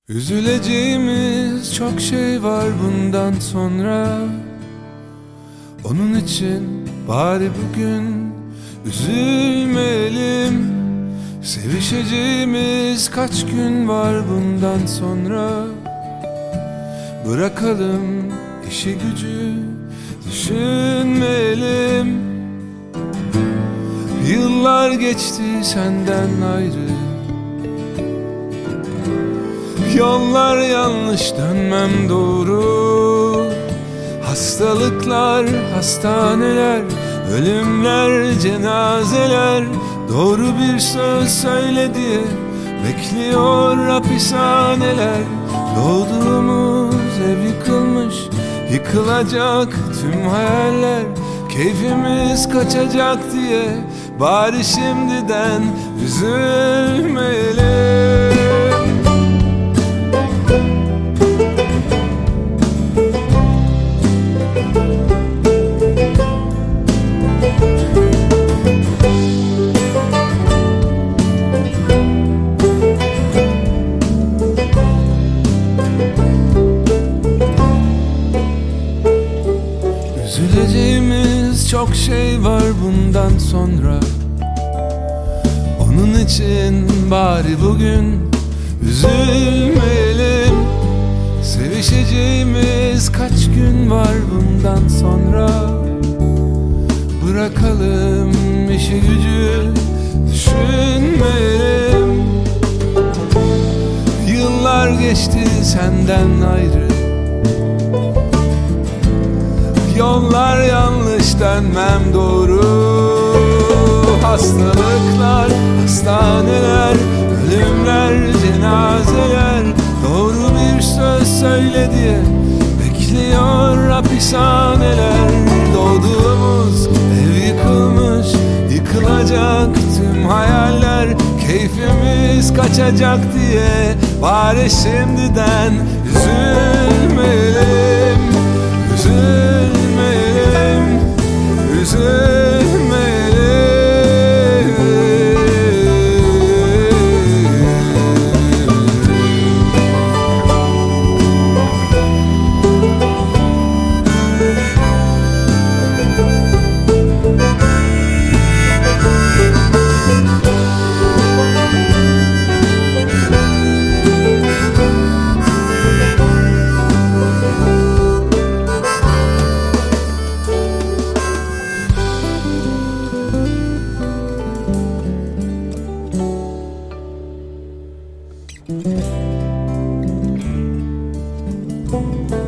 Üzüleceğimiz çok şey var bundan sonra. Onun için bari bugün üzülmeyelim. Sevişeceğimiz kaç gün var bundan sonra. Bırakalım işi gücü, düşünmeyelim. Yıllar geçti senden ayrı. Yollar yanlış, dönmem doğru. Hastalıklar, hastaneler, ölümler, cenazeler. Doğru bir söz söyle diye bekliyor hapishaneler. Doğduğumuz ev yıkılmış, yıkılacak tüm hayaller. Keyfimiz kaçacak diye bari şimdiden üzülmeyelim. Üzüleceğimiz çok şey var bundan sonra. Onun için bari bugün üzülmeyelim. Sevişeceğimiz kaç gün var bundan sonra. Bırakalım işi gücü, düşünmeyelim. Yıllar geçti senden ayrı. Yollar yanlış, dönmem doğru. Hastalıklar, hastaneler, ölümler, cenazeler. Doğru bir söz söyle diye bekliyor hapishaneler. Doğduğumuz ev yıkılmış, yıkılacak tüm hayaller. Keyfimiz kaçacak diye bari şimdiden üzülmeyelim. Üzülmeyelim, üzülmeyelim. Thank you.